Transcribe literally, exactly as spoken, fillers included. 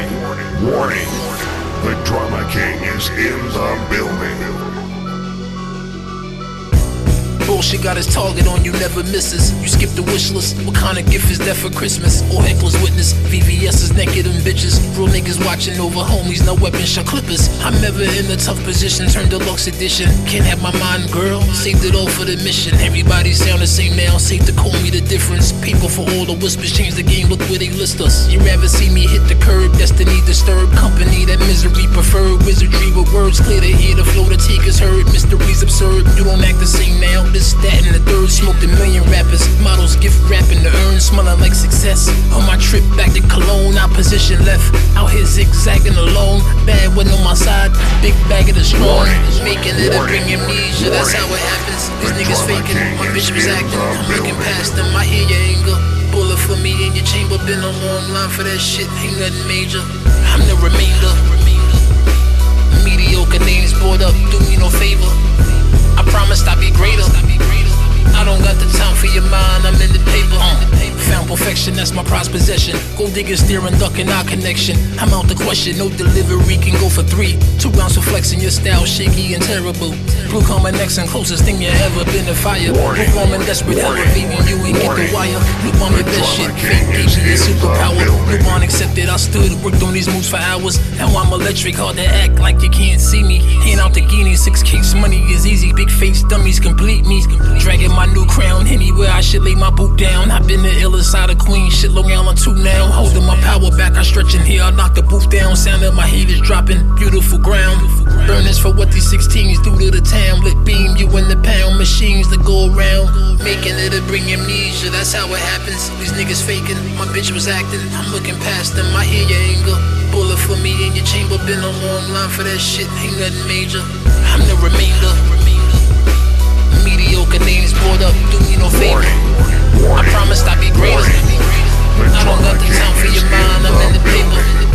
warning. The Drama King is in the building. Bullshit got his target on you, never misses. You skip the wish list. What kind of gift is that for Christmas? Or heckler's witness. V V S is naked and bitches. Real niggas watching over homies, no weapons, shot clippers. I'm never in a tough position, turn deluxe edition. Can't have my mind, girl. Saved it all for the mission. Everybody sound the same now, safe to call me the difference. People for all the whispers, change the game, look where they list us. You rather see me hit the curb, destiny disturbed. Company that misery preferred. Wizardry with words clear to hear, the flow to take is heard. Mysteries absurd, you don't act the same now. This, that, and the third. Smoked a million rappers. Models gift wrapping the urn, smelling like success. On my trip back to Cologne, opposition left. Out here zigzagging alone. Bad one on my side, big bag of the strong. Making it and bring amnesia, that's how it happens. These niggas faking, my bitch was acting. I'm looking past them, I hear your anger. Bullet for me in your chamber, been a long line for that shit, ain't nothing major. I'm the remainder. Mediocre names brought up, do me no favor. I promised I'd be greater. I don't got the time for your mind, I'm in the paper. uh, Found perfection, that's my prized possession. Gold diggers steering, ducking our connection. I'm out the question, no delivery can go for three. Two rounds for flexing, your style shaky and terrible. Blue coming next and closest thing you ever been to fire. Blue woman desperate, elevating you ain't get the wire. Blue on your best shit, fake gave me a superpower. Blue on accepted, I stood, worked on these moves for hours. Now I'm electric, hard to act like you can't see me. Hand out the guinea, six case money is easy. Big face dummies complete me. Dragging my new crown anywhere I should lay my boot down. I've been the illest side of Queen, shit Long Island two now. Holding my power back, I stretch in here, I knock the booth down. Sound of my heat is dropping, beautiful ground. Burners for what these sixteens do to the town. Lit beam, you in the pound, machines that go around. Making it to bring amnesia, that's how it happens. These niggas faking, my bitch was acting. I'm looking past them, I hear your anger. Bullet for me in your chamber, been a long line for that shit, ain't nothing major. I'm the remainder. Mediocre names brought up, do me no favor. I promised I'd be greater. I don't got the time for your mind, I'm in the paper.